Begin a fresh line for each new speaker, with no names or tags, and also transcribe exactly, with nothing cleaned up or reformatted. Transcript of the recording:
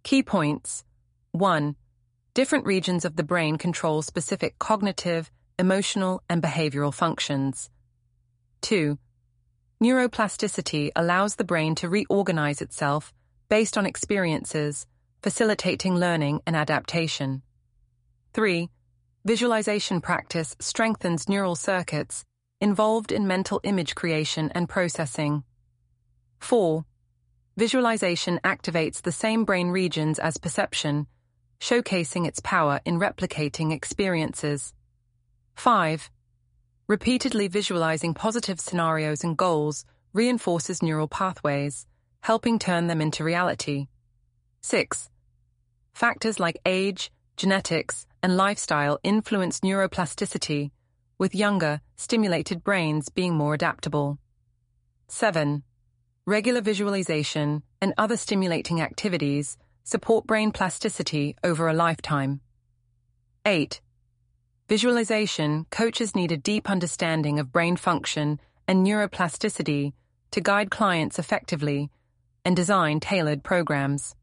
Key points. one. Different regions of the brain control specific cognitive, emotional, and behavioral functions. two. Neuroplasticity allows the brain to reorganize itself based on experiences, facilitating learning and adaptation. three. Visualization practice strengthens neural circuits involved in mental image creation and processing. four. Visualization activates the same brain regions as perception, showcasing its power in replicating experiences. five. Repeatedly visualizing positive scenarios and goals reinforces neural pathways, helping turn them into reality. six. Factors like age, genetics, and lifestyle influence neuroplasticity, with younger, stimulated brains being more adaptable. seven. Regular visualization and other stimulating activities support brain plasticity over a lifetime. eight. Visualization coaches need a deep understanding of brain function and neuroplasticity to guide clients effectively and design tailored programs.